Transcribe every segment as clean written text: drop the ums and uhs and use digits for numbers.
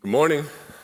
Good morning.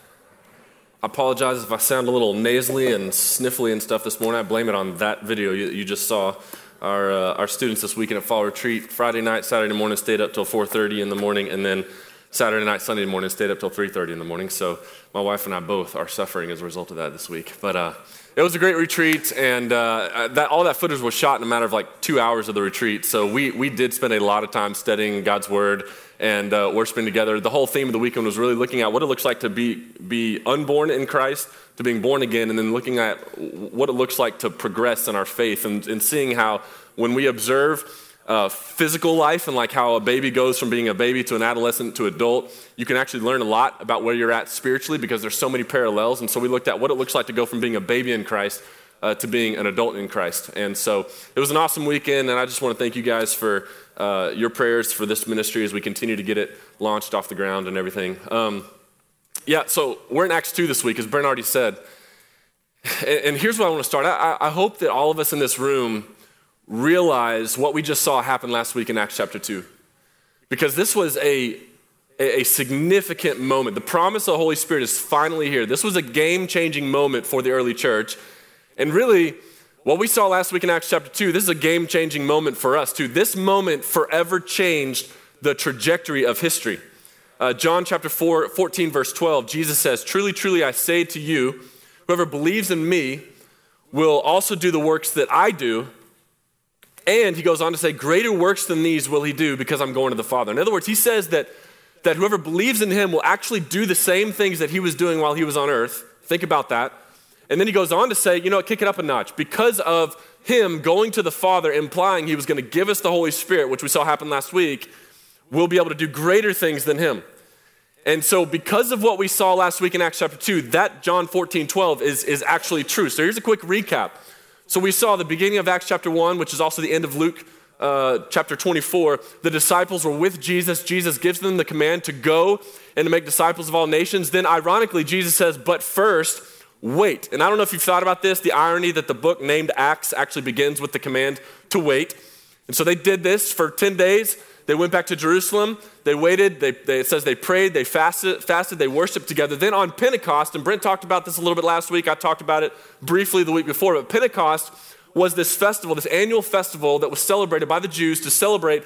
I apologize if I sound a little nasally and sniffly and stuff this morning. I blame it on that video you just saw. Our students this weekend at Fall Retreat, Friday night, Saturday morning, stayed up till 4:30 in the morning, and then Saturday night, Sunday morning, stayed up till 3:30 in the morning. So my wife and I both are suffering as a result of that this week. But it was a great retreat, and all that footage was shot in a matter of like 2 hours of the retreat. So we did spend a lot of time studying God's Word and worshiping together. The whole theme of the weekend was really looking at what it looks like to be unborn in Christ, to being born again, and then looking at what it looks like to progress in our faith and seeing how when we observe physical life and like how a baby goes from being a baby to an adolescent to adult, you can actually learn a lot about where you're at spiritually because there's so many parallels. And so we looked at what it looks like to go from being a baby in Christ to being an adult in Christ. And so it was an awesome weekend, and I just want to thank you guys for your prayers for this ministry as we continue to get it launched off the ground and everything. So we're in Acts 2 this week, as Brent already said. And here's where I want to start. I hope that all of us in this room realize what we just saw happen last week in Acts chapter 2. Because this was a significant moment. The promise of the Holy Spirit is finally here. This was a game-changing moment for the early church. And really, what we saw last week in Acts chapter 2, this is a game-changing moment for us too. This moment forever changed the trajectory of history. John chapter 14, verse 12, Jesus says, "Truly, truly, I say to you, whoever believes in me will also do the works that I do." And he goes on to say, "Greater works than these will he do because I'm going to the Father." In other words, he says that whoever believes in him will actually do the same things that he was doing while he was on earth. Think about that. And then he goes on to say, kick it up a notch. Because of him going to the Father, implying he was going to give us the Holy Spirit, which we saw happen last week, we'll be able to do greater things than him. And so because of what we saw last week in Acts chapter 2, that John 14:12 is actually true. So here's a quick recap. So we saw the beginning of Acts chapter 1, which is also the end of Luke chapter 24. The disciples were with Jesus. Jesus gives them the command to go and to make disciples of all nations. Then ironically, Jesus says, "But first, wait." And I don't know if you've thought about this, the irony that the book named Acts actually begins with the command to wait. And so they did this for 10 days. They went back to Jerusalem. They waited. It says they prayed, they fasted, they worshiped together. Then on Pentecost, and Brent talked about this a little bit last week. I talked about it briefly the week before, but Pentecost was this festival, this annual festival that was celebrated by the Jews to celebrate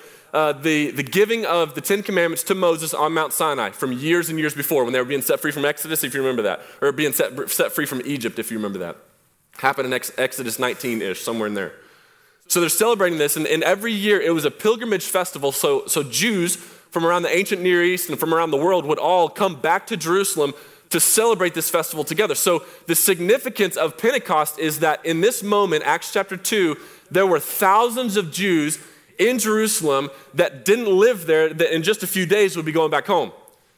the giving of the Ten Commandments to Moses on Mount Sinai from years and years before when they were being set free from Exodus, if you remember that, or being set free from Egypt, if you remember that. Happened in Exodus 19-ish, somewhere in there. So they're celebrating this, and every year it was a pilgrimage festival, so Jews from around the ancient Near East and from around the world would all come back to Jerusalem to celebrate this festival together. So the significance of Pentecost is that in this moment, Acts chapter 2, there were thousands of Jews in Jerusalem that didn't live there, that in just a few days would be going back home.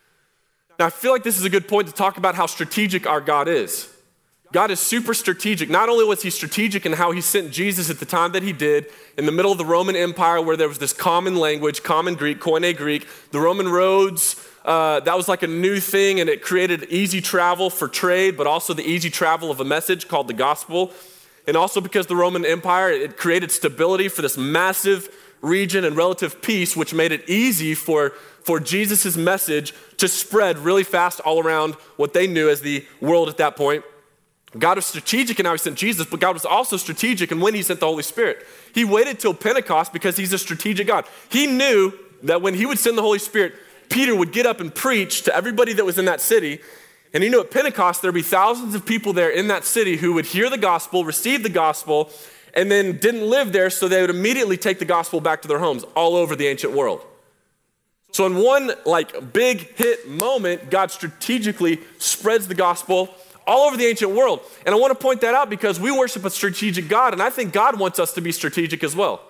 Now, I feel like this is a good point to talk about how strategic our God is. God is super strategic. Not only was he strategic in how he sent Jesus at the time that he did, in the middle of the Roman Empire where there was this common language, common Greek, Koine Greek, the Roman roads, that was like a new thing, and it created easy travel for trade, but also the easy travel of a message called the gospel. And also because the Roman Empire, it created stability for this massive region and relative peace, which made it easy for Jesus' message to spread really fast all around what they knew as the world at that point. God was strategic in how he sent Jesus, but God was also strategic in when he sent the Holy Spirit. He waited till Pentecost because he's a strategic God. He knew that when he would send the Holy Spirit, Peter would get up and preach to everybody that was in that city. And he knew at Pentecost there'd be thousands of people there in that city who would hear the gospel, receive the gospel, and then didn't live there, so they would immediately take the gospel back to their homes all over the ancient world. So in one big hit moment, God strategically spreads the gospel all over the ancient world. And I want to point that out because we worship a strategic God, and I think God wants us to be strategic as well.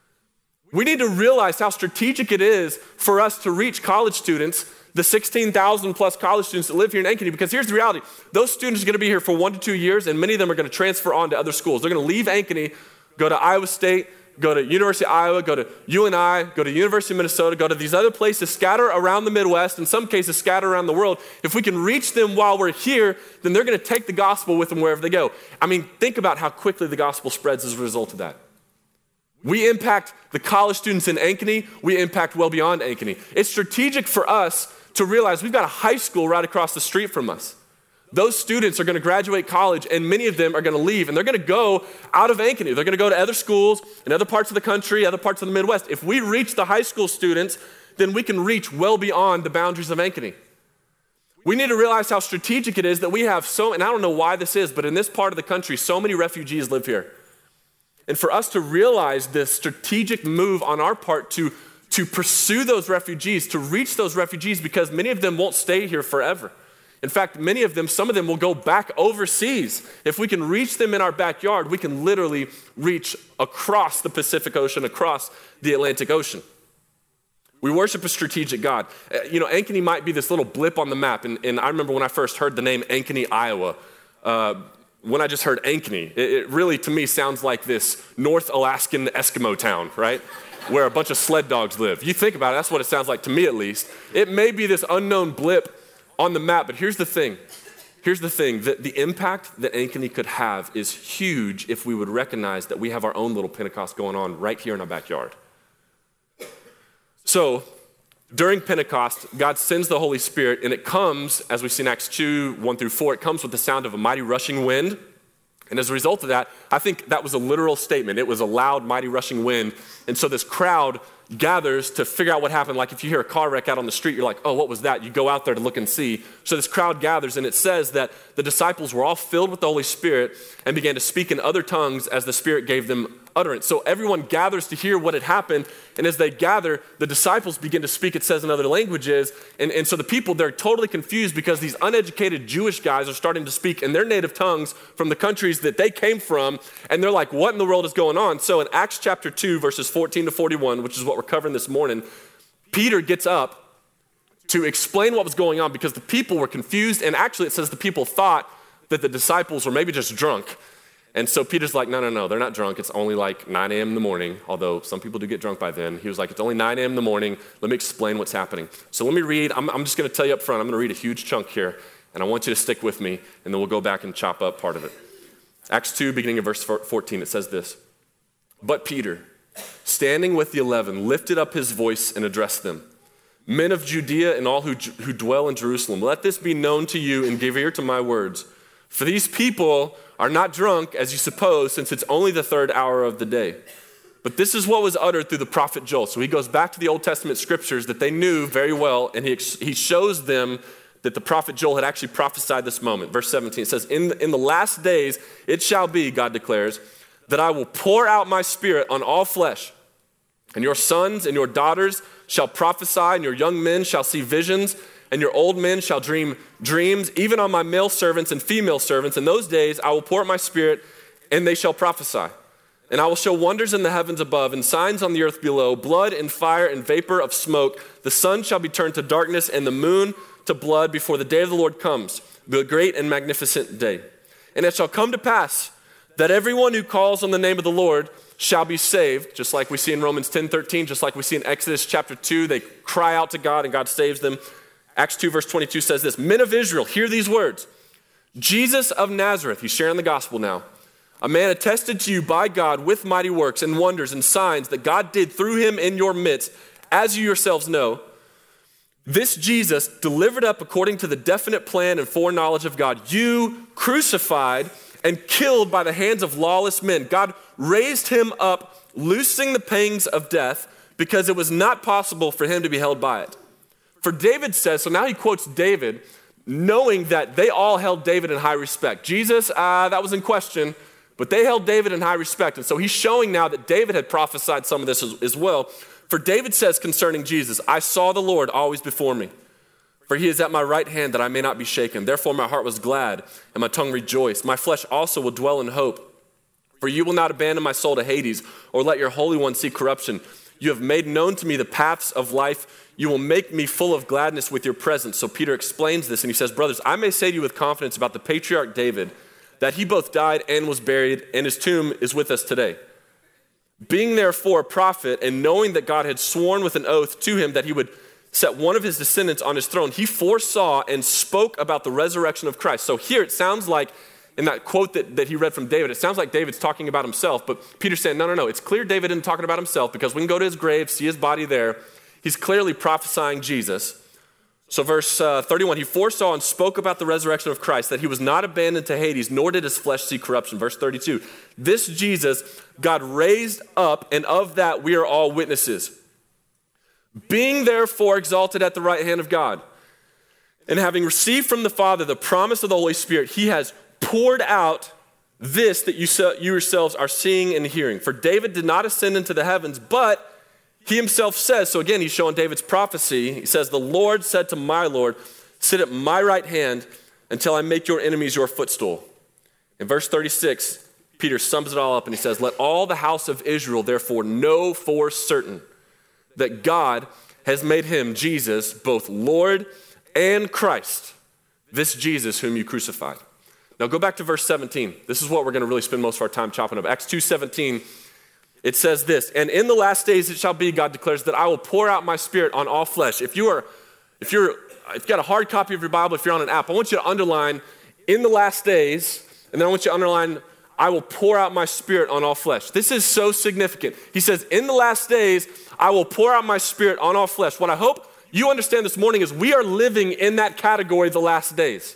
We need to realize how strategic it is for us to reach college students, the 16,000 plus college students that live here in Ankeny, because here's the reality. Those students are going to be here for 1 to 2 years, and many of them are going to transfer on to other schools. They're going to leave Ankeny, go to Iowa State, go to University of Iowa, go to UNI, go to University of Minnesota, go to these other places, scatter around the Midwest, in some cases scatter around the world. If we can reach them while we're here, then they're going to take the gospel with them wherever they go. I mean, think about how quickly the gospel spreads as a result of that. We impact the college students in Ankeny. We impact well beyond Ankeny. It's strategic for us to realize we've got a high school right across the street from us. Those students are going to graduate college, and many of them are going to leave, and they're going to go out of Ankeny. They're going to go to other schools in other parts of the country, other parts of the Midwest. If we reach the high school students, then we can reach well beyond the boundaries of Ankeny. We need to realize how strategic it is that we have and I don't know why this is, but in this part of the country, so many refugees live here. And for us to realize this strategic move on our part to pursue those refugees, to reach those refugees, because many of them won't stay here forever. In fact, some of them will go back overseas. If we can reach them in our backyard, we can literally reach across the Pacific Ocean, across the Atlantic Ocean. We worship a strategic God. Ankeny might be this little blip on the map. And I remember when I first heard the name Ankeny, Iowa, when I just heard Ankeny, it really, to me, sounds like this North Alaskan Eskimo town, right? Where a bunch of sled dogs live. You think about it, that's what it sounds like to me at least. It may be this unknown blip on the map, but here's the thing, that the impact that Ankeny could have is huge if we would recognize that we have our own little Pentecost going on right here in our backyard. So, during Pentecost, God sends the Holy Spirit, and it comes, as we see in Acts 2, 1-4, it comes with the sound of a mighty rushing wind. And as a result of that, I think that was a literal statement. It was a loud, mighty rushing wind. And so this crowd gathers to figure out what happened. Like if you hear a car wreck out on the street, you're like, oh, what was that? You go out there to look and see. So this crowd gathers, and it says that the disciples were all filled with the Holy Spirit and began to speak in other tongues as the Spirit gave them utterance. So everyone gathers to hear what had happened, and as they gather, the disciples begin to speak, it says, in other languages, and so the people, they're totally confused because these uneducated Jewish guys are starting to speak in their native tongues from the countries that they came from, and they're like, what in the world is going on? So in Acts chapter 2, verses 14-41, which is what we're covering this morning, Peter gets up to explain what was going on because the people were confused, and actually it says the people thought that the disciples were maybe just drunk. And so Peter's like, no, they're not drunk. It's only like 9 a.m. in the morning, although some people do get drunk by then. He was like, it's only 9 a.m. in the morning. Let me explain what's happening. So let me read. I'm just going to tell you up front. I'm going to read a huge chunk here, and I want you to stick with me, and then we'll go back and chop up part of it. Acts 2, beginning of verse 14, it says this. But Peter, standing with the 11, lifted up his voice and addressed them. Men of Judea and all who dwell in Jerusalem, let this be known to you and give ear to my words. For these people are not drunk, as you suppose, since it's only the third hour of the day. But this is what was uttered through the prophet Joel. So he goes back to the Old Testament scriptures that they knew very well, and he shows them that the prophet Joel had actually prophesied this moment. Verse 17, it says, in the last days it shall be, God declares, that I will pour out my spirit on all flesh, and your sons and your daughters shall prophesy, and your young men shall see visions, and your old men shall dream dreams, even on my male servants and female servants. In those days I will pour out my spirit, and they shall prophesy. And I will show wonders in the heavens above and signs on the earth below, blood and fire and vapor of smoke. The sun shall be turned to darkness and the moon to blood before the day of the Lord comes, the great and magnificent day. And it shall come to pass that everyone who calls on the name of the Lord shall be saved, just like we see in Romans 10:13, just like we see in Exodus chapter 2. They cry out to God and God saves them. Acts 2 verse 22 says this, men of Israel, hear these words. Jesus of Nazareth, he's sharing the gospel now, a man attested to you by God with mighty works and wonders and signs that God did through him in your midst, as you yourselves know. This Jesus, delivered up according to the definite plan and foreknowledge of God, you crucified and killed by the hands of lawless men. God raised him up, loosing the pangs of death, because it was not possible for him to be held by it. For David says, so now he quotes David, knowing that they all held David in high respect. Jesus, that was in question, but they held David in high respect. And so he's showing now that David had prophesied some of this as well. For David says concerning Jesus, I saw the Lord always before me. For he is at my right hand that I may not be shaken. Therefore my heart was glad and my tongue rejoiced. My flesh also will dwell in hope. For you will not abandon my soul to Hades or let your Holy One see corruption. You have made known to me the paths of life. You will make me full of gladness with your presence. So Peter explains this and he says, brothers, I may say to you with confidence about the patriarch David that he both died and was buried and his tomb is with us today. Being therefore a prophet and knowing that God had sworn with an oath to him that he would set one of his descendants on his throne, he foresaw and spoke about the resurrection of Christ. So here it sounds like, in that quote that he read from David, it sounds like David's talking about himself, but Peter's saying, no, it's clear David isn't talking about himself because we can go to his grave, see his body there. He's clearly prophesying Jesus. So verse 31, he foresaw and spoke about the resurrection of Christ, that he was not abandoned to Hades, nor did his flesh see corruption. Verse 32, this Jesus God raised up, and of that we are all witnesses. Being therefore exalted at the right hand of God, and having received from the Father the promise of the Holy Spirit, he has poured out this that you yourselves are seeing and hearing. For David did not ascend into the heavens, but he himself says, so again, he's showing David's prophecy. He says, the Lord said to my Lord, sit at my right hand until I make your enemies your footstool. In verse 36, Peter sums it all up and he says, let all the house of Israel therefore know for certain that God has made him, Jesus, both Lord and Christ, this Jesus whom you crucified. Now go back to verse 17. This is what we're going to really spend most of our time chopping up. Acts 2:17. It says this, and in the last days it shall be, God declares, that I will pour out my spirit on all flesh. If you've got a hard copy of your Bible, if you're on an app, I want you to underline in the last days, and then I want you to underline, I will pour out my spirit on all flesh. This is so significant. He says, in the last days, I will pour out my spirit on all flesh. What I hope you understand this morning is we are living in that category the last days.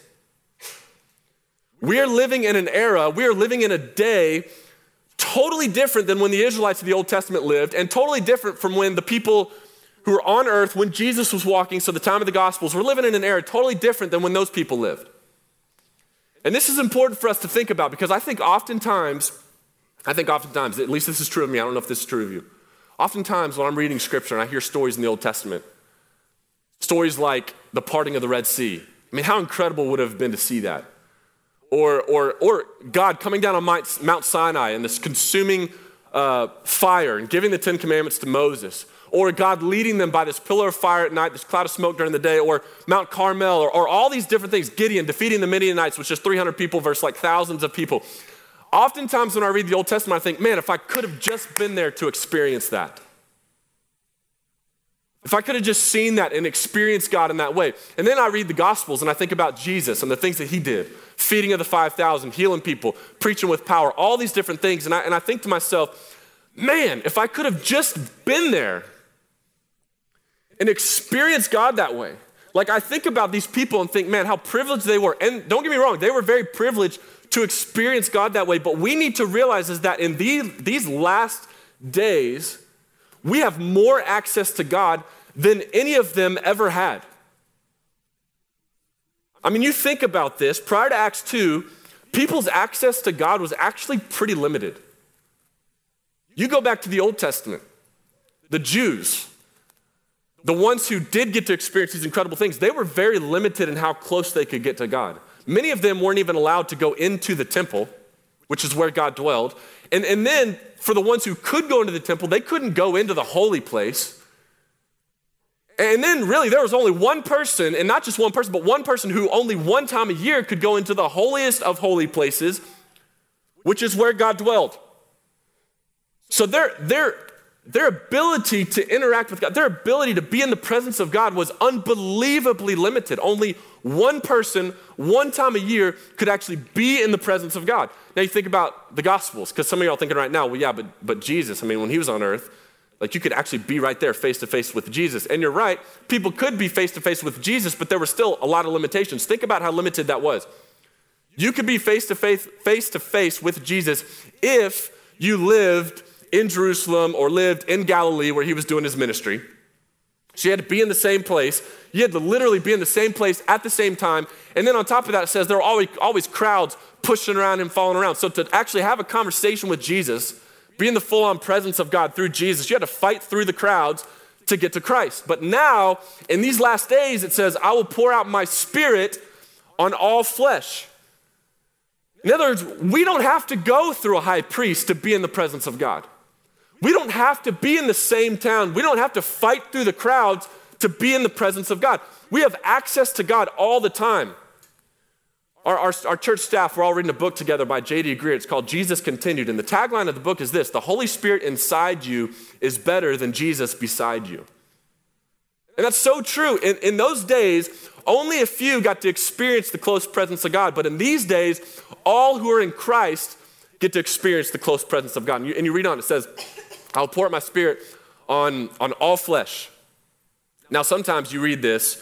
We are living in an era, we are living in a day totally different than when the Israelites of the Old Testament lived, and totally different from when the people who were on earth when Jesus was walking, so the time of the Gospels, we're living in an era totally different than when those people lived. And this is important for us to think about because I think oftentimes, at least this is true of me, I don't know if this is true of you. Oftentimes when I'm reading scripture and I hear stories in the Old Testament, stories like the parting of the Red Sea, I mean, how incredible would it have been to see that? Or God coming down on Mount Sinai and this consuming fire and giving the 10 Commandments to Moses. Or God leading them by this pillar of fire at night, this cloud of smoke during the day, or Mount Carmel, or all these different things. Gideon defeating the Midianites with just 300 people versus like thousands of people. Oftentimes when I read the Old Testament, I think, man, if I could have just been there to experience that. If I could have just seen that and experienced God in that way. And then I read the Gospels and I think about Jesus and the things that he did. Feeding of the 5,000, healing people, preaching with power, all these different things. And I think to myself, man, if I could have just been there and experienced God that way. Like I think about these people and think, man, how privileged they were. And don't get me wrong, they were very privileged to experience God that way. But we need to realize is that in these last days, we have more access to God than any of them ever had. I mean, you think about this, prior to Acts 2, people's access to God was actually pretty limited. You go back to the Old Testament, the Jews, the ones who did get to experience these incredible things, they were very limited in how close they could get to God. Many of them weren't even allowed to go into the temple, which is where God dwelled. And then for the ones who could go into the temple, they couldn't go into the holy place. And then really there was only one person, and not just one person, but one person who only one time a year could go into the holiest of holy places, which is where God dwelled. So their ability to interact with God, their ability to be in the presence of God was unbelievably limited. Only one person, one time a year, could actually be in the presence of God. Now you think about the Gospels, because some of y'all are thinking right now, well, yeah, but Jesus, I mean, when he was on earth, like you could actually be right there face to face with Jesus. And you're right, people could be face to face with Jesus, but there were still a lot of limitations. Think about how limited that was. You could be face to face with Jesus if you lived in Jerusalem or lived in Galilee where he was doing his ministry. So you had to be in the same place. You had to literally be in the same place at the same time. And then on top of that, it says there are always crowds pushing around him, following around. So to actually have a conversation with Jesus, be in the full-on presence of God through Jesus, you had to fight through the crowds to get to Christ. But now, in these last days, it says, I will pour out my spirit on all flesh. In other words, we don't have to go through a high priest to be in the presence of God. We don't have to be in the same town. We don't have to fight through the crowds to be in the presence of God. We have access to God all the time. Our church staff, we're all reading a book together by J.D. Greear. It's called Jesus Continued. And the tagline of the book is this: the Holy Spirit inside you is better than Jesus beside you. And that's so true. In those days, only a few got to experience the close presence of God. But in these days, all who are in Christ get to experience the close presence of God. And you read on, it says, I'll pour out my spirit on all flesh. Now, sometimes you read this,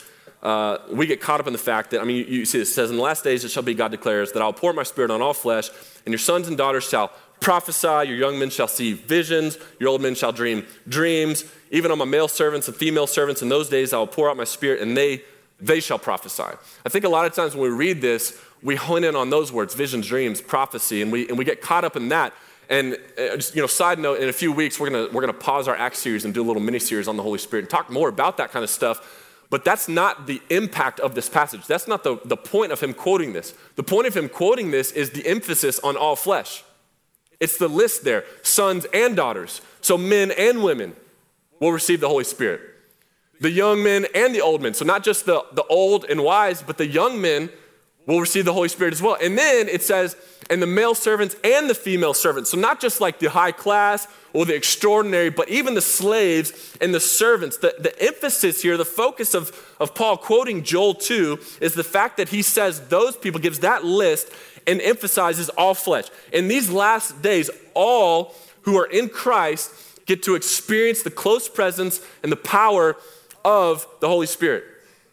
we get caught up in the fact that, you see, it says, in the last days it shall be, God declares, that I'll pour out my spirit on all flesh, and your sons and daughters shall prophesy, your young men shall see visions, your old men shall dream dreams. Even on my male servants and female servants in those days I will pour out my spirit, and they shall prophesy. I think a lot of times when we read this, we hone in on those words, visions, dreams, prophecy, and we get caught up in that. And side note, in a few weeks, we're gonna pause our Acts series and do a little mini-series on the Holy Spirit and talk more about that kind of stuff. But that's not the impact of this passage. That's not the point of him quoting this. The point of him quoting this is the emphasis on all flesh. It's the list there, sons and daughters. So men and women will receive the Holy Spirit. The young men and the old men. So not just the old and wise, but the young men will receive the Holy Spirit as well. And then it says, and the male servants and the female servants. So not just like the high class or the extraordinary, but even the slaves and the servants. The emphasis here, the focus of Paul quoting Joel 2 is the fact that he says those people, gives that list and emphasizes all flesh. In these last days, all who are in Christ get to experience the close presence and the power of the Holy Spirit.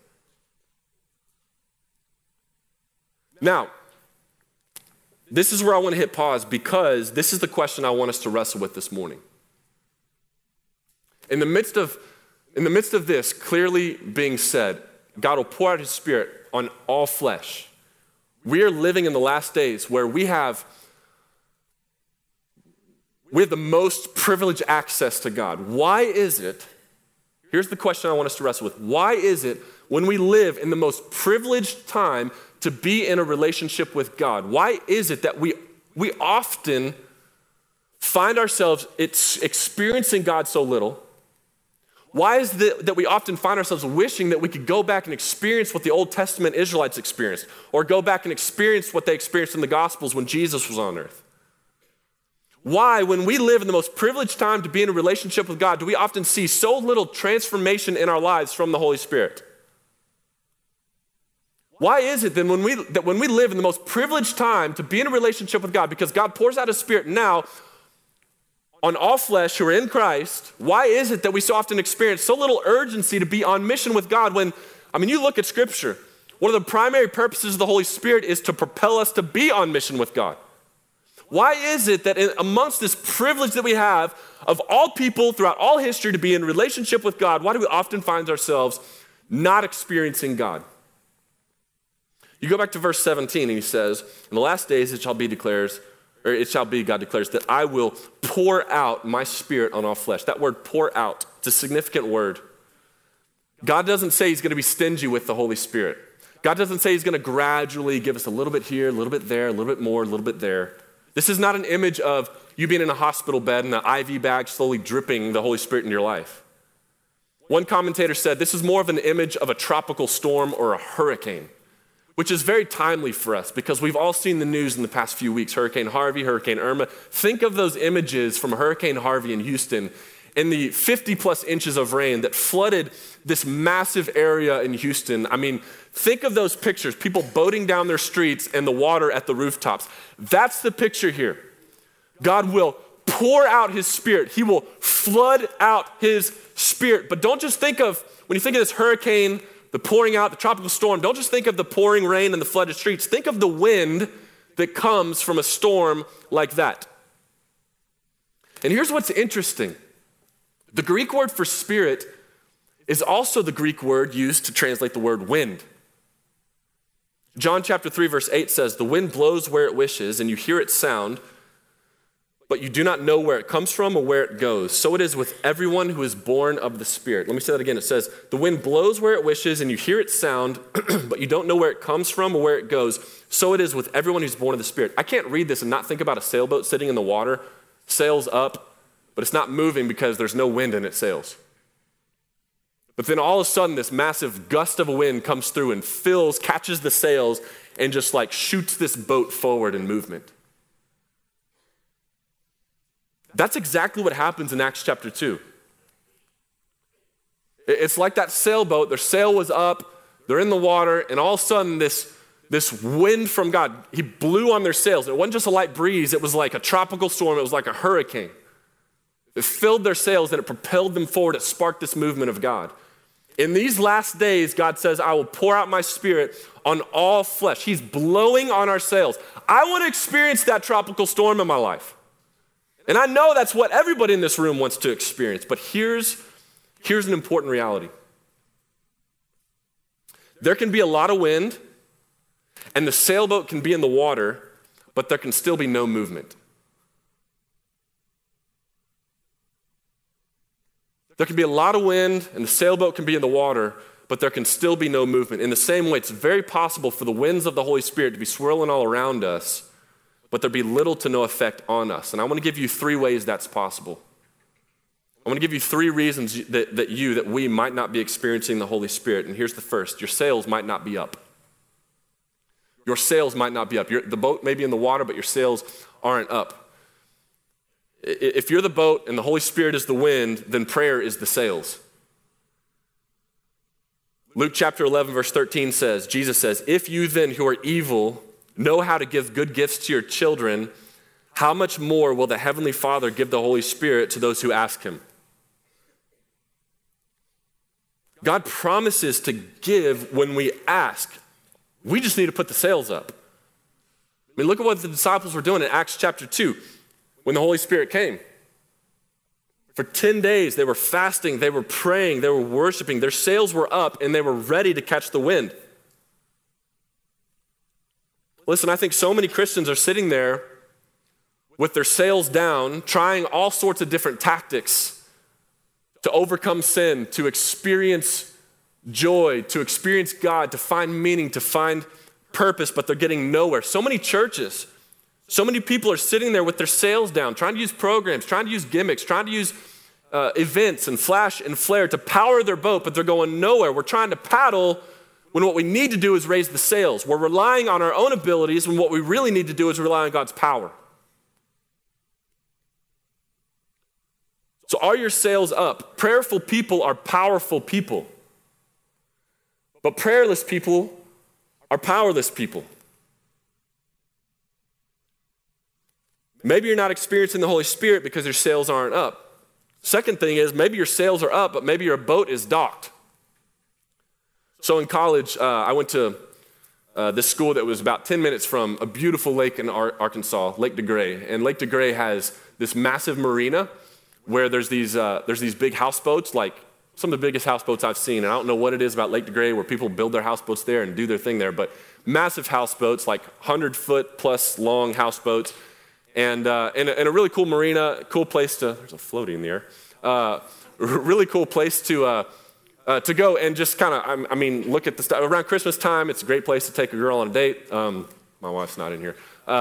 Now, this is where I want to hit pause because this is the question I want us to wrestle with this morning. In the midst of this clearly being said, God will pour out his Spirit on all flesh. We are living in the last days where we have the most privileged access to God. Why is it, here's the question I want us to wrestle with. Why is it when we live in the most privileged time to be in a relationship with God, why is it that we often find ourselves experiencing God so little? Why is it that we often find ourselves wishing that we could go back and experience what the Old Testament Israelites experienced, or go back and experience what they experienced in the Gospels when Jesus was on earth? Why, when we live in the most privileged time to be in a relationship with God, do we often see so little transformation in our lives from the Holy Spirit? Why is it then when we live in the most privileged time to be in a relationship with God, because God pours out his Spirit now on all flesh who are in Christ, why is it that we so often experience so little urgency to be on mission with God when, you look at Scripture, one of the primary purposes of the Holy Spirit is to propel us to be on mission with God. Why is it that amongst this privilege that we have of all people throughout all history to be in relationship with God, why do we often find ourselves not experiencing God? You go back to verse 17 and he says, in the last days it shall be, God declares, that I will pour out my Spirit on all flesh. That word pour out, it's a significant word. God doesn't say he's going to be stingy with the Holy Spirit. God doesn't say he's going to gradually give us a little bit here, a little bit there, a little bit more, a little bit there. This is not an image of you being in a hospital bed and an IV bag slowly dripping the Holy Spirit in your life. One commentator said this is more of an image of a tropical storm or a hurricane, which is very timely for us because we've all seen the news in the past few weeks, Hurricane Harvey, Hurricane Irma. Think of those images from Hurricane Harvey in Houston and the 50 plus inches of rain that flooded this massive area in Houston. Think of those pictures, people boating down their streets and the water at the rooftops. That's the picture here. God will pour out his Spirit. He will flood out his Spirit. But don't just think of, when you think of this hurricane, the pouring out, the tropical storm, don't just think of the pouring rain and the flooded streets. Think of the wind that comes from a storm like that. And here's what's interesting. The Greek word for spirit is also the Greek word used to translate the word wind. John chapter 3 verse 8 says, the wind blows where it wishes and you hear its sound, but you do not know where it comes from or where it goes. So it is with everyone who is born of the Spirit. Let me say that again. It says, the wind blows where it wishes and you hear its sound, but you don't know where it comes from or where it goes. So it is with everyone who's born of the Spirit. I can't read this and not think about a sailboat sitting in the water, sails up, but it's not moving because there's no wind in its sails. But then all of a sudden, this massive gust of a wind comes through and catches the sails and just like shoots this boat forward in movement. That's exactly what happens in Acts chapter 2. It's like that sailboat, their sail was up, they're in the water, and all of a sudden this wind from God, he blew on their sails. It wasn't just a light breeze, it was like a tropical storm, it was like a hurricane. It filled their sails and it propelled them forward, it sparked this movement of God. In these last days, God says, I will pour out my Spirit on all flesh. He's blowing on our sails. I want to experience that tropical storm in my life. And I know that's what everybody in this room wants to experience. But here's an important reality. There can be a lot of wind, and the sailboat can be in the water, but there can still be no movement. There can be a lot of wind, and the sailboat can be in the water, but there can still be no movement. In the same way, it's very possible for the winds of the Holy Spirit to be swirling all around us, but there be little to no effect on us. And I want to give you 3 ways that's possible. I want to give you 3 reasons that we might not be experiencing the Holy Spirit. And here's the first. Your sails might not be up. Your sails might not be up. The boat may be in the water, but your sails aren't up. If you're the boat and the Holy Spirit is the wind, then prayer is the sails. Luke chapter 11, verse 13 says, Jesus says, if you then who are evil know how to give good gifts to your children, how much more will the Heavenly Father give the Holy Spirit to those who ask him? God promises to give when we ask. We just need to put the sails up. I mean, look at what the disciples were doing in Acts chapter 2 when the Holy Spirit came. For 10 days, they were fasting, they were praying, they were worshiping. Their sails were up, and they were ready to catch the wind. Listen, I think so many Christians are sitting there with their sails down, trying all sorts of different tactics to overcome sin, to experience joy, to experience God, to find meaning, to find purpose, but they're getting nowhere. So many churches, so many people are sitting there with their sails down, trying to use programs, trying to use gimmicks, trying to use events and flash and flare to power their boat, but they're going nowhere. We're trying to paddle when what we need to do is raise the sails. We're relying on our own abilities when what we really need to do is rely on God's power. So are your sails up? Prayerful people are powerful people. But prayerless people are powerless people. Maybe you're not experiencing the Holy Spirit because your sails aren't up. Second thing is maybe your sails are up, but maybe your boat is docked. So in college, I went to this school that was about 10 minutes from a beautiful lake in Arkansas, Lake DeGray. And Lake DeGray has this massive marina where there's these big houseboats, like some of the biggest houseboats I've seen. And I don't know what it is about Lake DeGray where people build their houseboats there and do their thing there, but massive houseboats, like 100-foot plus long houseboats. And a really cool marina, cool place to, there's a floaty in the air, really cool place to go and just kind of, I mean, look at the stuff. Around Christmas time, it's a great place to take a girl on a date. My wife's not in here.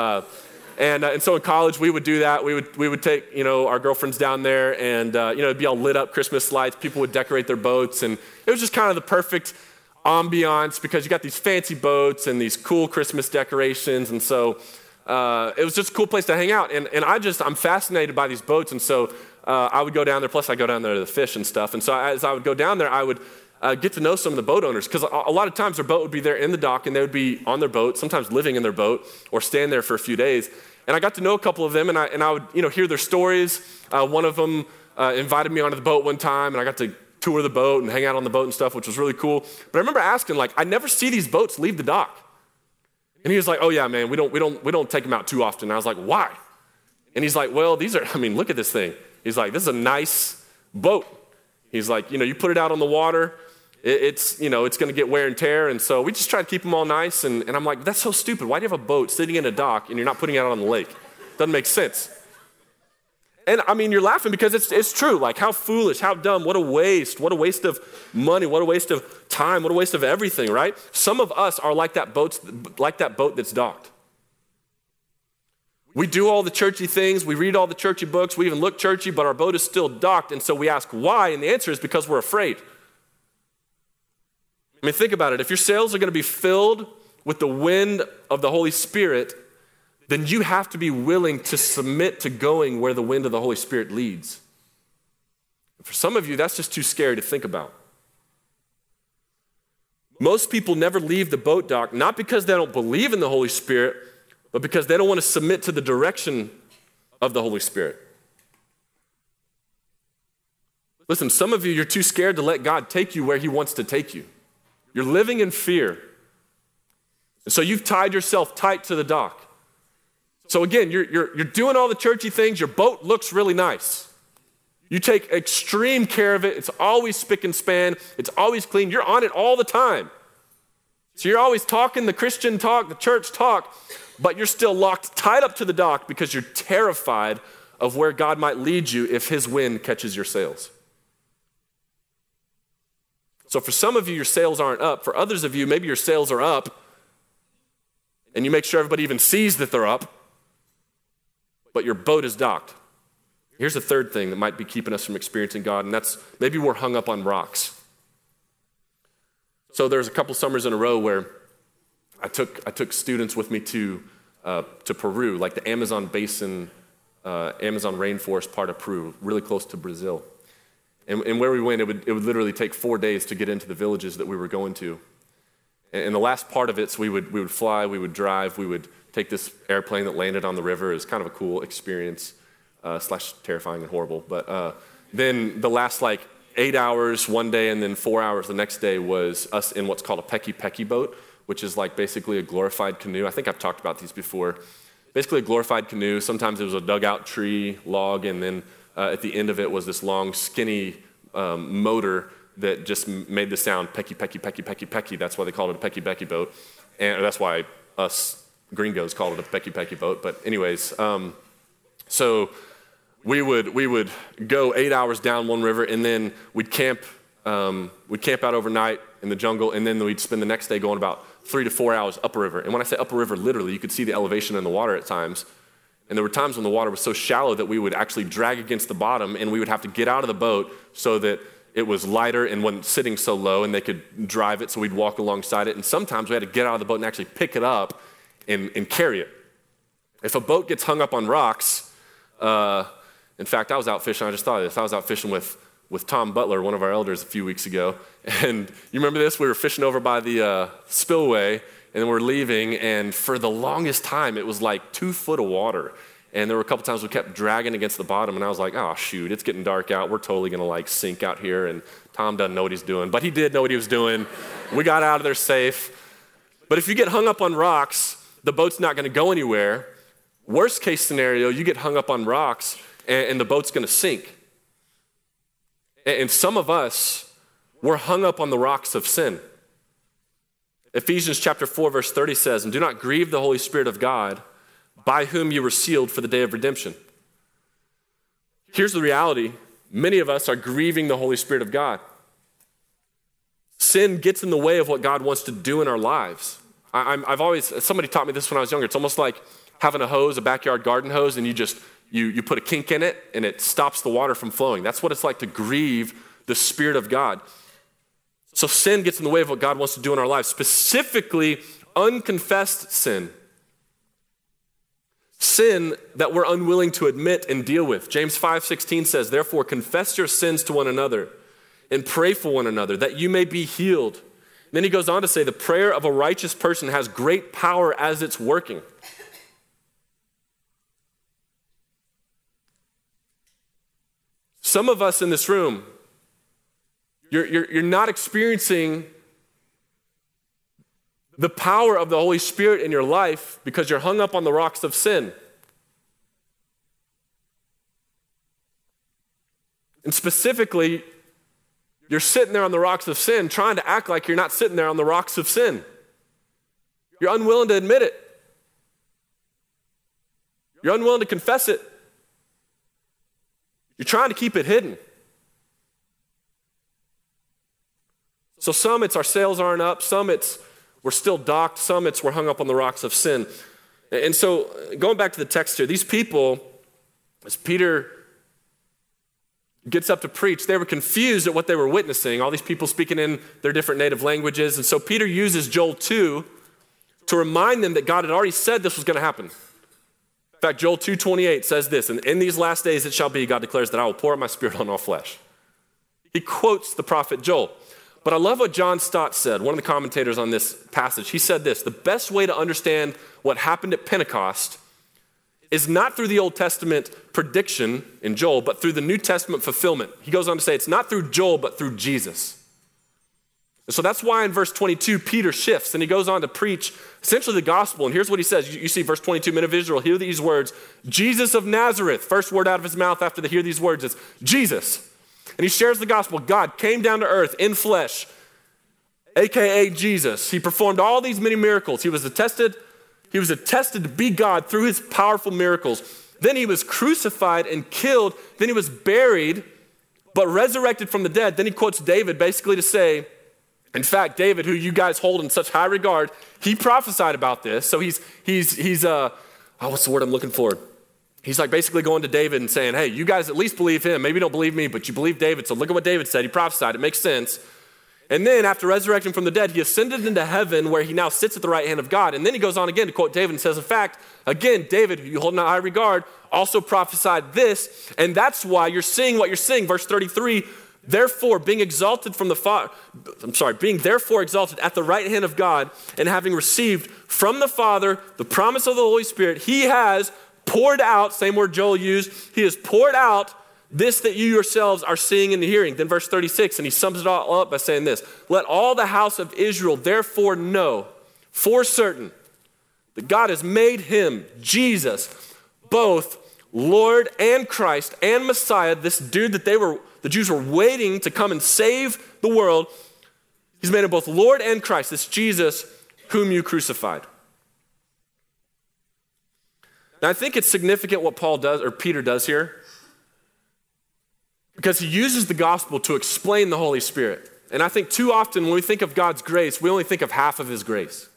And so in college, we would do that. We would take, our girlfriends down there and, it'd be all lit up Christmas lights. People would decorate their boats. And it was just kind of the perfect ambiance because you got these fancy boats and these cool Christmas decorations. And so it was just a cool place to hang out. And I'm fascinated by these boats. And so I would go down there. Plus, I go down there to fish and stuff. And so as I would go down there, I would get to know some of the boat owners because a lot of times their boat would be there in the dock and they would be on their boat, sometimes living in their boat or staying there for a few days. And I got to know a couple of them and I would hear their stories. One of them invited me onto the boat one time and I got to tour the boat and hang out on the boat and stuff, which was really cool. But I remember asking, I never see these boats leave the dock. And he was like, oh yeah, man, we don't take them out too often. And I was like, why? And he's like, well, look at this thing. He's like, this is a nice boat. He's like, you put it out on the water, it's going to get wear and tear. And so we just try to keep them all nice. And I'm like, that's so stupid. Why do you have a boat sitting in a dock and you're not putting it out on the lake? Doesn't make sense. And I mean, you're laughing because it's true. Like how foolish, how dumb, what a waste of money, what a waste of time, what a waste of everything, right? Some of us are like that boat that's docked. We do all the churchy things, we read all the churchy books, we even look churchy, but our boat is still docked. And so we ask why, and the answer is because we're afraid. I mean, think about it. If your sails are going to be filled with the wind of the Holy Spirit, then you have to be willing to submit to going where the wind of the Holy Spirit leads. For some of you, that's just too scary to think about. Most people never leave the boat dock, not because they don't believe in the Holy Spirit, but because they don't want to submit to the direction of the Holy Spirit. Listen, some of you, you're too scared to let God take you where he wants to take you. You're living in fear. And so you've tied yourself tight to the dock. So again, you're doing all the churchy things. Your boat looks really nice. You take extreme care of it. It's always spick and span. It's always clean. You're on it all the time. So you're always talking the Christian talk, the church talk, but you're still locked tight up to the dock because you're terrified of where God might lead you if his wind catches your sails. So for some of you, your sails aren't up. For others of you, maybe your sails are up and you make sure everybody even sees that they're up, but your boat is docked. Here's the third thing that might be keeping us from experiencing God, and that's maybe we're hung up on rocks. So there's a couple summers in a row where I took students with me to Peru, like the Amazon basin, Amazon rainforest part of Peru, really close to Brazil. And where we went, it would literally take 4 days to get into the villages that we were going to. And the last part of it, so we would fly, we would drive, we would take this airplane that landed on the river. It was kind of a cool experience, / terrifying and horrible. But then the last 8 hours one day and then 4 hours the next day was us in what's called a peki boat, which is basically a glorified canoe. I think I've talked about these before. Basically a glorified canoe. Sometimes it was a dugout tree log, and then at the end of it was this long, skinny motor that just made the sound peki. That's why they called it a peki boat. And that's why us gringos called it a peki boat. But anyways, so we would go 8 hours down one river, and then we'd camp out overnight in the jungle, and then we'd spend the next day going about 3 to 4 hours up a river. And when I say up a river, literally, you could see the elevation in the water at times. And there were times when the water was so shallow that we would actually drag against the bottom, and we would have to get out of the boat so that it was lighter and wasn't sitting so low, and they could drive it, so we'd walk alongside it. And sometimes we had to get out of the boat and actually pick it up and carry it. If a boat gets hung up on rocks, in fact, I was out fishing. I just thought of this. I was out fishing with Tom Butler, one of our elders, a few weeks ago. And you remember this? We were fishing over by the spillway, and then we're leaving, and for the longest time, it was 2 foot of water. And there were a couple times we kept dragging against the bottom, and I was like, oh, shoot, it's getting dark out. We're totally going to sink out here, and Tom doesn't know what he's doing. But he did know what he was doing. We got out of there safe. But if you get hung up on rocks, the boat's not going to go anywhere. Worst case scenario, you get hung up on rocks, and the boat's going to sink. And some of us, we're hung up on the rocks of sin. Ephesians chapter 4, verse 30 says, "And do not grieve the Holy Spirit of God, by whom you were sealed for the day of redemption." Here's the reality. Many of us are grieving the Holy Spirit of God. Sin gets in the way of what God wants to do in our lives. Somebody taught me this when I was younger. It's almost like having a hose, a backyard garden hose, and you put a kink in it, and it stops the water from flowing. That's what it's like to grieve the Spirit of God. So sin gets in the way of what God wants to do in our lives, specifically unconfessed sin. Sin that we're unwilling to admit and deal with. James 5:16 says, "Therefore confess your sins to one another and pray for one another that you may be healed." And then he goes on to say, "The prayer of a righteous person has great power as it's working." Some of us in this room, you're not experiencing the power of the Holy Spirit in your life because you're hung up on the rocks of sin. And specifically, you're sitting there on the rocks of sin trying to act like you're not sitting there on the rocks of sin. You're unwilling to admit it. You're unwilling to confess it. You're trying to keep it hidden. So some it's our sails aren't up, some it's we're still docked, some it's we're hung up on the rocks of sin. And so going back to the text here, these people, as Peter gets up to preach, they were confused at what they were witnessing, all these people speaking in their different native languages. And so Peter uses Joel 2 to remind them that God had already said this was going to happen. In fact, Joel 2:28 says this, "And in these last days it shall be, God declares, that I will pour out my spirit on all flesh." He quotes the prophet Joel. But I love what John Stott said, one of the commentators on this passage. He said this: the best way to understand what happened at Pentecost is not through the Old Testament prediction in Joel, but through the New Testament fulfillment. He goes on to say it's not through Joel, but through Jesus. And so that's why in verse 22, Peter shifts and he goes on to preach essentially the gospel. And here's what he says. You see verse 22, men of Israel, hear these words, Jesus of Nazareth. First word out of his mouth after they hear these words is Jesus. And he shares the gospel. God came down to earth in flesh, AKA Jesus. He performed all these many miracles. He was attested to be God through his powerful miracles. Then he was crucified and killed. Then he was buried, but resurrected from the dead. Then he quotes David basically to say, in fact, David, who you guys hold in such high regard, he prophesied about this. So he's what's the word I'm looking for? He's like basically going to David and saying, hey, you guys at least believe him. Maybe you don't believe me, but you believe David. So look at what David said. He prophesied. It makes sense. And then after resurrecting from the dead, he ascended into heaven where he now sits at the right hand of God. And then he goes on again to quote David and says, in fact, again, David, who you hold in high regard, also prophesied this. And that's why you're seeing what you're seeing. Verse 33, therefore being exalted being therefore exalted at the right hand of God and having received from the Father the promise of the Holy Spirit, he has poured out, same word Joel used, he has poured out this that you yourselves are seeing and hearing. Then verse 36, and he sums it all up by saying this, let all the house of Israel therefore know for certain that God has made him, Jesus, both Lord and Christ and Messiah, this dude that the Jews were waiting to come and save the world. He's made him both Lord and Christ, this Jesus whom you crucified. Now I think it's significant what Peter does here, because he uses the gospel to explain the Holy Spirit. And I think too often when we think of God's grace, we only think of half of his grace.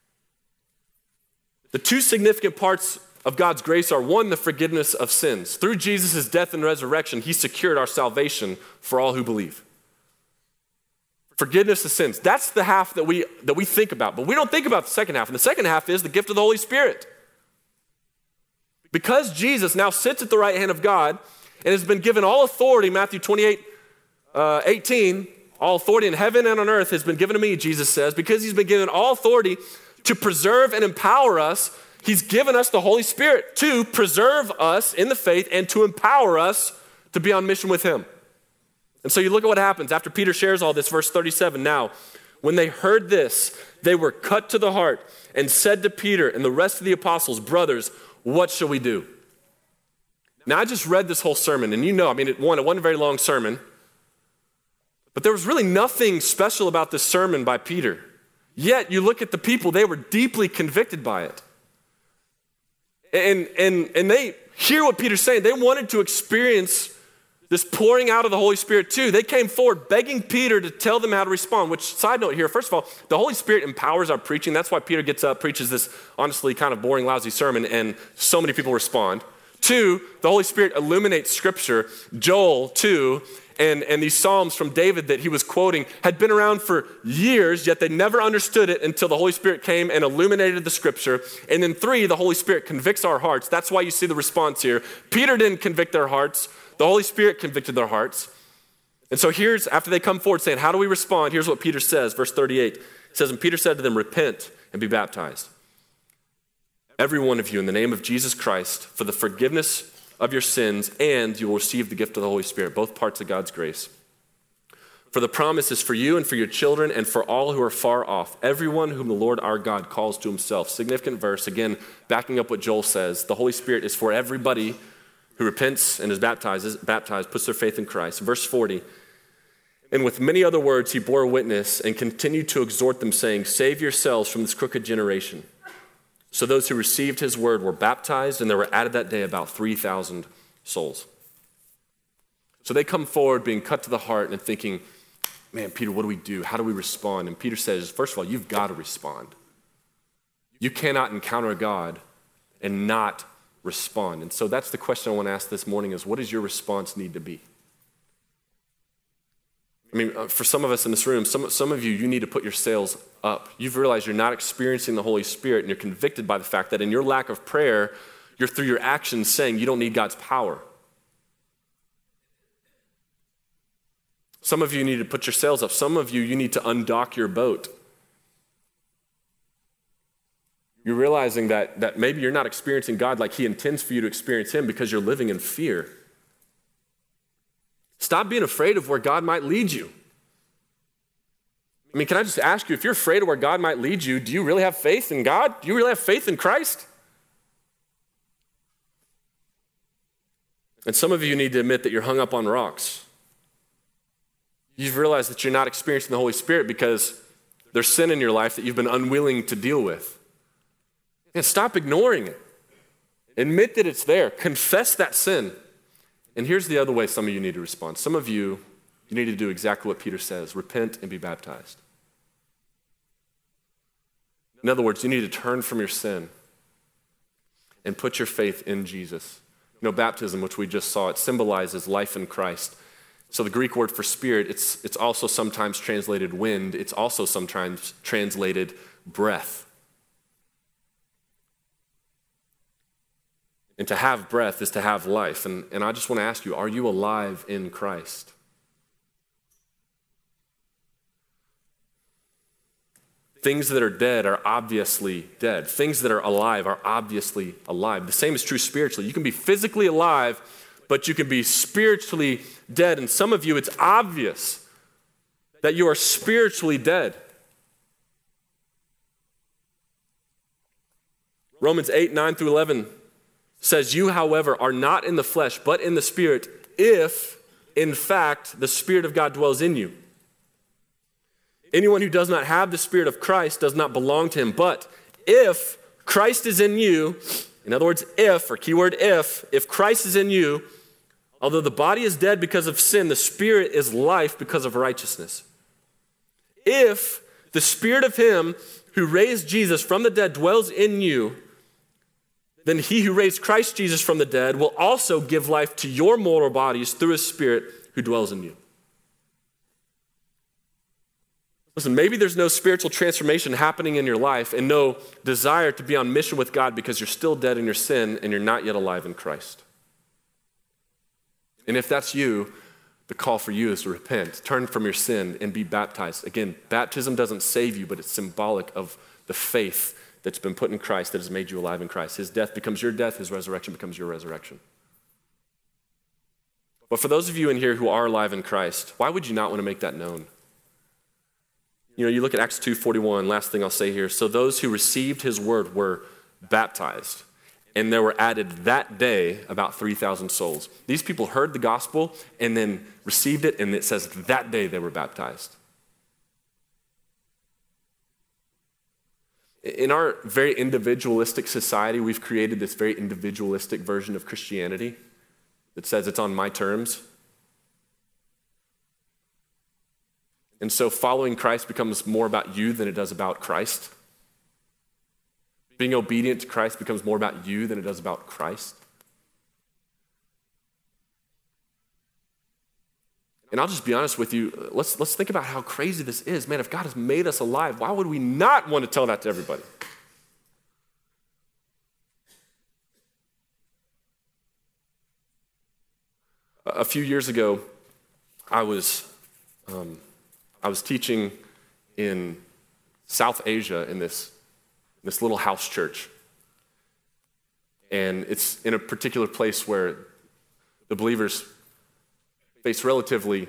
The two significant parts of God's grace are, one, the forgiveness of sins. Through Jesus' death and resurrection, he secured our salvation for all who believe. Forgiveness of sins. That's the half that we think about, but we don't think about the second half. And the second half is the gift of the Holy Spirit. Because Jesus now sits at the right hand of God and has been given all authority, Matthew 28:18, all authority in heaven and on earth has been given to me, Jesus says. Because he's been given all authority to preserve and empower us, he's given us the Holy Spirit to preserve us in the faith and to empower us to be on mission with him. And so you look at what happens after Peter shares all this, verse 37. Now, when they heard this, they were cut to the heart and said to Peter and the rest of the apostles, brothers, what shall we do? Now, I just read this whole sermon, and it wasn't a very long sermon, but there was really nothing special about this sermon by Peter. Yet, you look at the people, they were deeply convicted by it. And they hear what Peter's saying. They wanted to experience this pouring out of the Holy Spirit too. They came forward begging Peter to tell them how to respond, which, side note here, first of all, the Holy Spirit empowers our preaching. That's why Peter gets up, preaches this honestly kind of boring, lousy sermon, and so many people respond. Two, the Holy Spirit illuminates Scripture. Joel, too, and these Psalms from David that he was quoting had been around for years, yet they never understood it until the Holy Spirit came and illuminated the Scripture. And then three, the Holy Spirit convicts our hearts. That's why you see the response here. Peter didn't convict their hearts. The Holy Spirit convicted their hearts. And so here's, after they come forward saying, how do we respond? Here's what Peter says, verse 38. It says, and Peter said to them, repent and be baptized, every one of you, in the name of Jesus Christ, for the forgiveness of your sins, and you will receive the gift of the Holy Spirit, both parts of God's grace. For the promise is for you and for your children and for all who are far off, everyone whom the Lord our God calls to himself. Significant verse, again, backing up what Joel says. The Holy Spirit is for everybody who repents and is baptized, puts their faith in Christ. Verse 40, and with many other words he bore witness and continued to exhort them, saying, save yourselves from this crooked generation. So those who received his word were baptized, and there were added that day about 3,000 souls. So they come forward being cut to the heart and thinking, man, Peter, what do we do? How do we respond? And Peter says, first of all, you've got to respond. You cannot encounter God and not respond. And so that's the question I want to ask this morning is, what does your response need to be? I mean, for some of us in this room, some of you need to put your sails up. You've realized you're not experiencing the Holy Spirit, and you're convicted by the fact that in your lack of prayer, you're through your actions saying you don't need God's power. Some of you need to put your sails up. Some of you need to undock your boat. You're realizing that maybe you're not experiencing God like he intends for you to experience him because you're living in fear. Stop being afraid of where God might lead you. I mean, can I just ask you, if you're afraid of where God might lead you, do you really have faith in God? Do you really have faith in Christ? And some of you need to admit that you're hung up on rocks. You've realized that you're not experiencing the Holy Spirit because there's sin in your life that you've been unwilling to deal with. And stop ignoring it. Admit that it's there. Confess that sin. And here's the other way some of you need to respond. Some of you need to do exactly what Peter says. Repent and be baptized. In other words, you need to turn from your sin and put your faith in Jesus. You know, baptism, which we just saw, it symbolizes life in Christ. So the Greek word for spirit, it's also sometimes translated wind. It's also sometimes translated breath. And to have breath is to have life. And I just want to ask you, are you alive in Christ? Things that are dead are obviously dead. Things that are alive are obviously alive. The same is true spiritually. You can be physically alive, but you can be spiritually dead. And some of you, it's obvious that you are spiritually dead. Romans 8:9-11 says, you, however, are not in the flesh, but in the Spirit, if, in fact, the Spirit of God dwells in you. Anyone who does not have the Spirit of Christ does not belong to him. But if Christ is in you, in other words, if, or keyword if Christ is in you, although the body is dead because of sin, the Spirit is life because of righteousness. If the Spirit of him who raised Jesus from the dead dwells in you, then he who raised Christ Jesus from the dead will also give life to your mortal bodies through his Spirit who dwells in you. Listen, maybe there's no spiritual transformation happening in your life and no desire to be on mission with God because you're still dead in your sin and you're not yet alive in Christ. And if that's you, the call for you is to repent, turn from your sin, and be baptized. Again, baptism doesn't save you, but it's symbolic of the faith that's been put in Christ that has made you alive in Christ. His death becomes your death, his resurrection becomes your resurrection. But for those of you in here who are alive in Christ, why would you not want to make that known? You know, you look at Acts 2:41, last thing I'll say here. So those who received his word were baptized, and there were added that day about 3,000 souls. These people heard the gospel and then received it, and it says that day they were baptized. In our very individualistic society, we've created this very individualistic version of Christianity that says it's on my terms. And so following Christ becomes more about you than it does about Christ. Being obedient to Christ becomes more about you than it does about Christ. And I'll just be honest with you, let's think about how crazy this is. Man, if God has made us alive, why would we not want to tell that to everybody? A few years ago, I was teaching in South Asia in this little house church. And it's in a particular place where the believers face relatively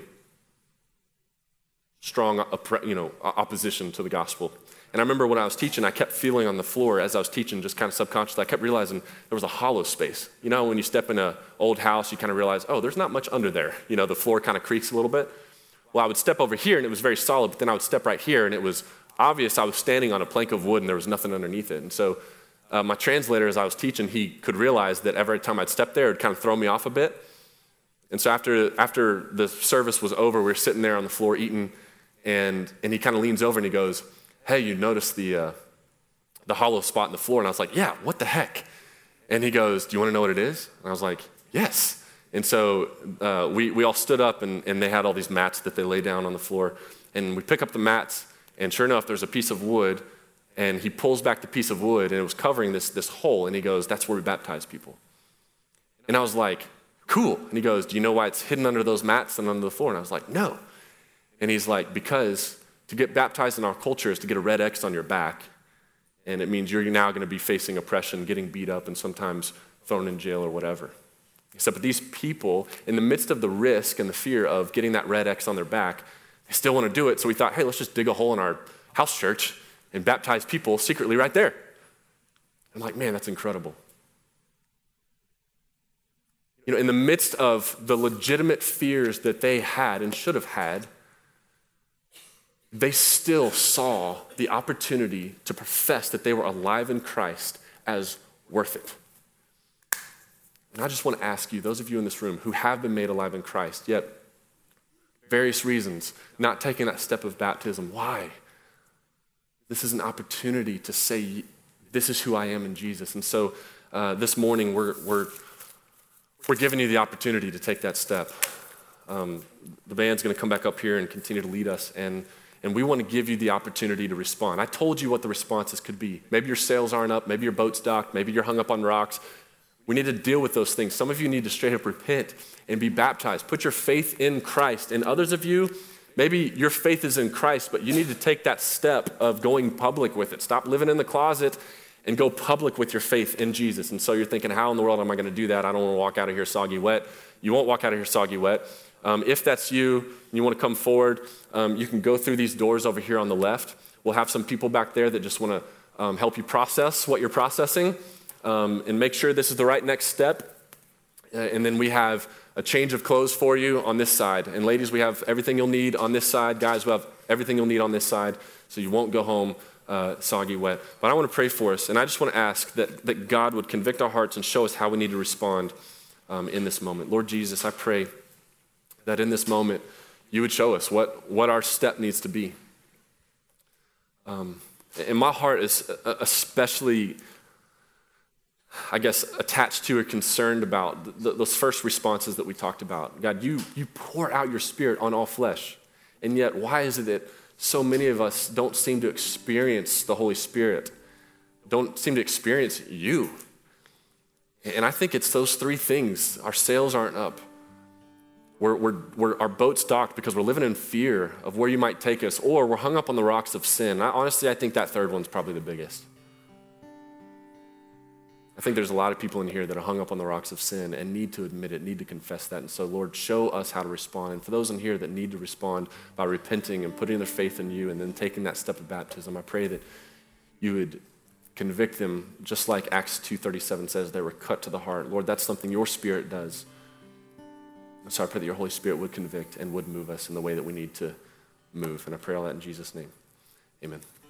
strong opposition to the gospel. And I remember when I was teaching, I kept feeling on the floor as I was teaching, just kind of subconsciously, I kept realizing there was a hollow space. You know, when you step in an old house, you kind of realize, oh, there's not much under there. You know, the floor kind of creaks a little bit. Well, I would step over here and it was very solid, but then I would step right here and it was obvious I was standing on a plank of wood and there was nothing underneath it. And so my translator, as I was teaching, he could realize that every time I'd step there, it would kind of throw me off a bit. And so after the service was over, we were sitting there on the floor eating, and he kind of leans over and he goes, hey, you noticed the hollow spot in the floor? And I was like, yeah, what the heck? And he goes, do you want to know what it is? And I was like, yes. And so we all stood up, and they had all these mats that they lay down on the floor. And we pick up the mats, and sure enough, there's a piece of wood, and he pulls back the piece of wood, and it was covering this hole, and he goes, that's where we baptize people. And I was like, cool. And he goes, do you know why it's hidden under those mats and under the floor? And I was like, no. And he's like, because to get baptized in our culture is to get a red X on your back, And it means you're now going to be facing oppression, getting beat up, and sometimes thrown in jail or whatever. Except that these people, in the midst of the risk and the fear of getting that red X on their back, they still want to do it. So we thought, hey, let's just dig a hole in our house church and baptize people secretly right there. I'm like, man, that's incredible. You know, in the midst of the legitimate fears that they had and should have had, they still saw the opportunity to profess that they were alive in Christ as worth it. And I just want to ask you, those of you in this room who have been made alive in Christ, yet various reasons, not taking that step of baptism, why? This is an opportunity to say, this is who I am in Jesus. And so this morning, we're giving you the opportunity to take that step. The band's going to come back up here and continue to lead us, and we want to give you the opportunity to respond. I told you what the responses could be. Maybe your sails aren't up, maybe your boat's docked, maybe you're hung up on rocks. We need to deal with those things. Some of you need to straight up repent and be baptized. Put your faith in Christ. And others of you, maybe your faith is in Christ, but you need to take that step of going public with it. Stop living in the closet and go public with your faith in Jesus. And so you're thinking, how in the world am I going to do that? I don't want to walk out of here soggy wet. You won't walk out of here soggy wet. If that's you, and you want to come forward, you can go through these doors over here on the left. We'll have some people back there that just want to help you process what you're processing and make sure this is the right next step. And then we have a change of clothes for you on this side. And ladies, we have everything you'll need on this side. Guys, we have everything you'll need on this side, so you won't go home soggy wet. But I want to pray for us, and I just want to ask that God would convict our hearts and show us how we need to respond in this moment. Lord Jesus, I pray that in this moment, you would show us what our step needs to be. And my heart is especially, I guess, attached to or concerned about those first responses that we talked about. God, you pour out your Spirit on all flesh. And yet, why is it that so many of us don't seem to experience the Holy Spirit, don't seem to experience you? And I think it's those three things. Our sails aren't up. Our boat's docked because we're living in fear of where you might take us, or we're hung up on the rocks of sin. Honestly, I think that third one's probably the biggest. I think there's a lot of people in here that are hung up on the rocks of sin and need to admit it, need to confess that. And so, Lord, show us how to respond. And for those in here that need to respond by repenting and putting their faith in you and then taking that step of baptism, I pray that you would convict them, just like Acts 2:37 says, they were cut to the heart. Lord, that's something your Spirit does. And so I pray that your Holy Spirit would convict and would move us in the way that we need to move. And I pray all that in Jesus' name. Amen.